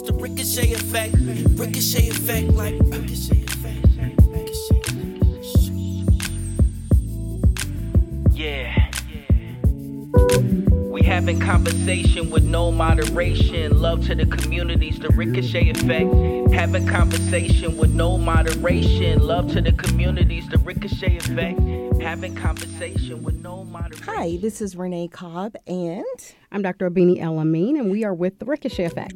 the ricochet effect. Ricochet effect, like ricochet effect. Yeah. We having conversation with no moderation. Love to the communities, the ricochet effect. Having conversation with no moderation. Love to the communities, the ricochet effect. Having conversation with no moderation. Hi, this is Renee Cobb, and I'm Dr. Abini El Amin, and we are with the Ricochet Effect.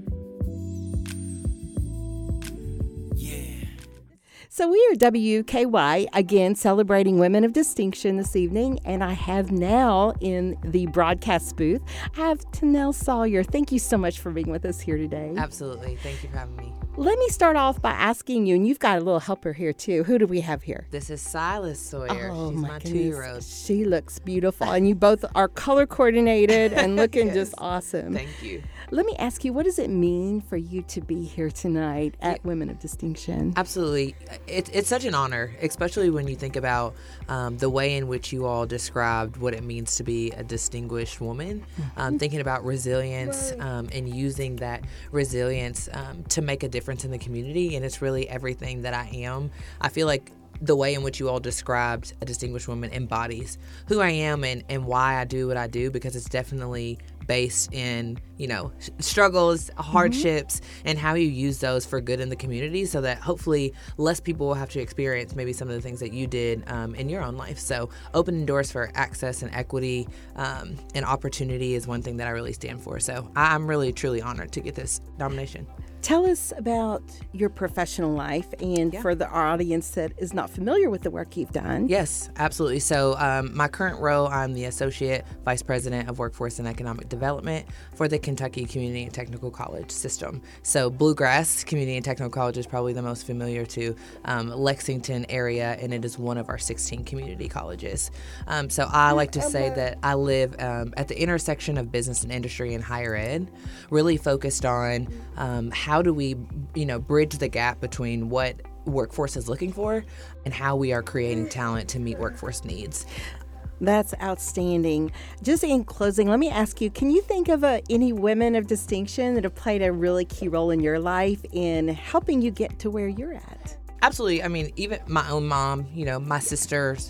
So we are WKY, again, celebrating Women of Distinction this evening, and I have now in the broadcast booth, I have Tanel Sawyer. Thank you so much for being with us here today. Absolutely. Thank you for having me. Let me start off by asking you, and you've got a little helper here too. Who do we have here? This is Silas Sawyer. Oh, She's my 2-year-old. She looks beautiful, and you both are color coordinated and looking Yes. just awesome. Thank you. Let me ask you, what does it mean for you to be here tonight at Women of Distinction? Absolutely. It's such an honor, especially when you think about the way in which you all described what it means to be a distinguished woman, thinking about resilience and using that resilience to make a difference in the community. And it's really everything that I am. I feel like the way in which you all described a distinguished woman embodies who I am and why I do what I do, because it's definitely based in, struggles, hardships, and how you use those for good in the community so that hopefully less people will have to experience maybe some of the things that you did in your own life. So opening doors for access and equity and opportunity is one thing that I really stand for. So I'm really, truly honored to get this nomination. Tell us about your professional life and for the audience that is not familiar with the work you've done. Yes, absolutely. So my current role, I'm the Associate Vice President of Workforce and Economic Development for the Kentucky Community and Technical College system. So Bluegrass Community and Technical College is probably the most familiar to Lexington area, and it is one of our 16 community colleges. So I like to say that I live at the intersection of business and industry and higher ed, really focused on how do we, bridge the gap between what workforce is looking for and how we are creating talent to meet workforce needs. That's outstanding. Just in closing, let me ask you, can you think of any women of distinction that have played a really key role in your life in helping you get to where you're at? Absolutely. I mean, even my own mom, my sisters,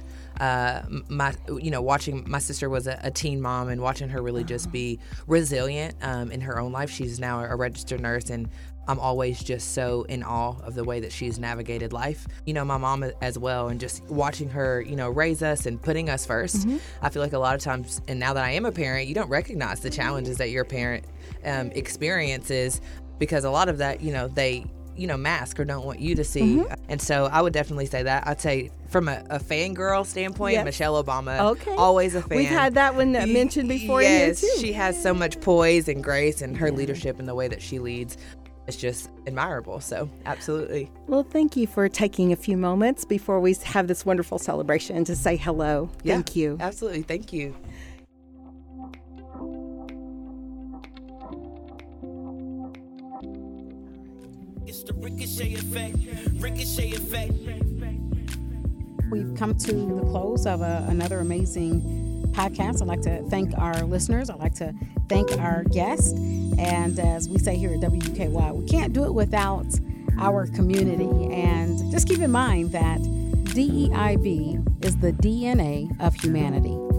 watching my sister was a teen mom, and watching her really just be resilient in her own life. She's now a registered nurse, and I'm always just so in awe of the way that she's navigated life. My mom as well, and just watching her, raise us and putting us first. I feel like a lot of times, and now that I am a parent, you don't recognize the challenges that your parent experiences, because a lot of that, they mask or don't want you to see. And so I would definitely say that. I'd say from a fangirl standpoint, Michelle Obama, always a fan. We've had that one mentioned before yes, here too. She has so much poise and grace, and her leadership and the way that she leads is just admirable. So absolutely. Well, thank you for taking a few moments before we have this wonderful celebration to say hello. Yeah, thank you. Absolutely. Thank you. It's the ricochet effect. Ricochet effect. We've come to the close of another amazing podcast. I'd like to thank our listeners. I'd like to thank our guests. And as we say here at WKY, we can't do it without our community. And just keep in mind that DEIB is the DNA of humanity.